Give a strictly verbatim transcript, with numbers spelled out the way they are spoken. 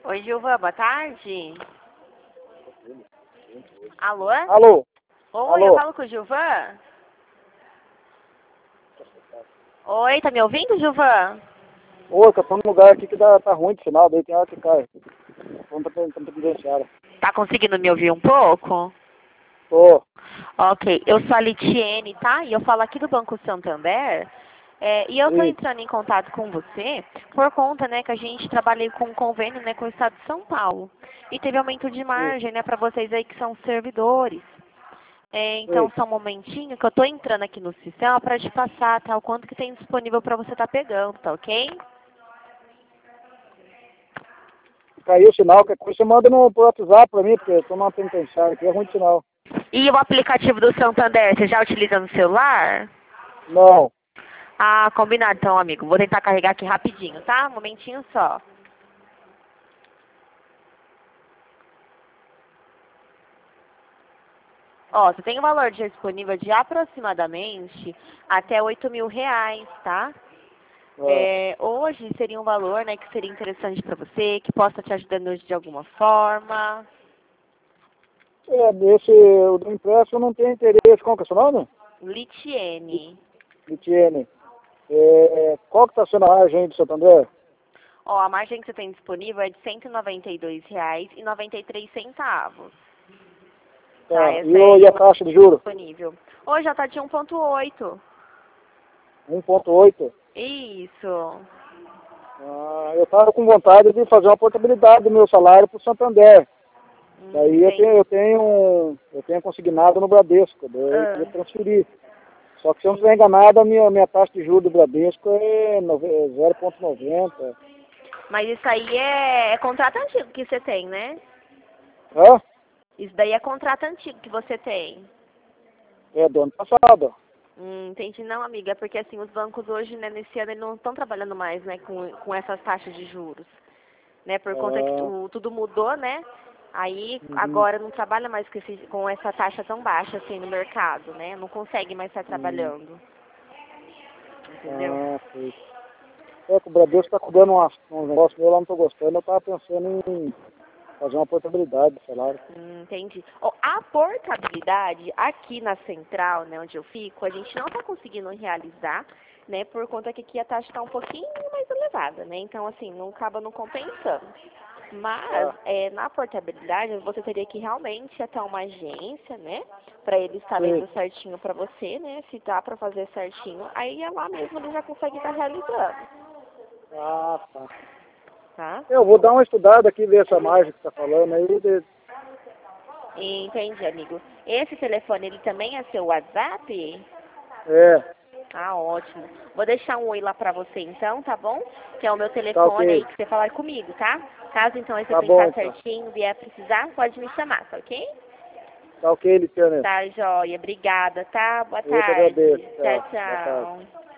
Oi, Gilvan, boa tarde. Alô? Alô? Oi, Alô? eu falo com o Gilvan? Oi, tá me ouvindo, Gilvan? Ô, eu tô num lugar aqui que dá, tá ruim de sinal, daí tem hora que cai. Vamos pra penitenciária. Tá conseguindo me ouvir um pouco? Tô. Ok, eu sou a Litiene, tá? E eu falo aqui do Banco Santander. É, e eu tô E, entrando em contato com você por conta, né, que a gente trabalha com um convênio, né, com o Estado de São Paulo. E teve aumento de e, margem, né, para vocês aí que são servidores. É, então, e. só um momentinho que eu tô entrando aqui no sistema para te passar, tá? O quanto que tem disponível para você tá pegando, tá ok? Caiu o sinal, qualquer coisa você manda no pro WhatsApp pra mim, porque eu tô numa penitenciária aqui, é ruim de sinal. E o aplicativo do Santander, você já utiliza no celular? Não. Ah, combinado então, amigo. Vou tentar carregar aqui rapidinho, tá? Um momentinho só. Ó, você tem um valor disponível de aproximadamente até oito mil reais, tá? Ah, É, hoje seria um valor, né, que seria interessante para você, que possa te ajudando de alguma forma. é, esse, o do impresso eu não tenho interesse. Qual que é o seu nome? Litiene. Litiene. É, qual que tá sendo a margem aí do Santander? Ó, a margem que você tem disponível é de cento e noventa e dois reais e noventa e três centavos. Tá, Tá. E, essa o, é e a a margem taxa de juros? disponível. Hoje já tá de um ponto oito. um ponto oito. Isso. Ah, eu tava com vontade de fazer uma portabilidade do meu salário pro Santander. Hum, Daí eu tem. tenho, eu tenho, eu tenho consignado no Bradesco, daí eu queria Ah, transferir. Só que se eu não estiver sim. enganado, a minha, minha taxa de juros do Bradesco é zero vírgula noventa. Mas isso aí é, é contrato antigo que você tem, né? Hã? Isso daí é contrato antigo que você tem. É do ano passado. Hum, entendi não, amiga. É porque assim, os bancos hoje, né, nesse ano, eles não estão trabalhando mais, né, com, com essas taxas de juros. Né, por conta que Ah, tu, tudo mudou, né? Aí uhum, agora não trabalha mais com, esse, com essa taxa tão baixa assim no mercado, né? Não consegue mais estar uhum. trabalhando. Entendeu? Ah, sei. É que o Bradesco está cobrando umas, uns negócios meu, eu lá não estou gostando, eu estava pensando em fazer uma portabilidade do salário. Hum, entendi. Ó, a portabilidade aqui na central, né, onde eu fico, a gente não está conseguindo realizar, né, por conta que aqui a taxa está um pouquinho mais elevada, né? Então, assim, não acaba não compensando. Mas, Ah, é, na portabilidade, você teria que realmente ir até uma agência, né, para eles estar sei. vendo certinho para você, né, se dá para fazer certinho. Aí é lá mesmo ele já consegue estar realizando, Ah, tá. tá? Eu vou dar uma estudada aqui, ver essa margem que você está falando aí. De... Entendi, amigo. Esse telefone, ele também é seu WhatsApp? É, Ah, ótimo. Vou deixar um oi lá pra você então, tá bom? Que é o meu tá telefone aí ok. que você falar comigo, tá? Caso então aí você Tá bom pensar então. certinho, vier precisar, pode me chamar, tá ok? Tá ok, Luciano. Tá, joia. Obrigada, tá? Boa Eu que tarde. agradeço. Tchau, Tchau. Boa tarde. tchau.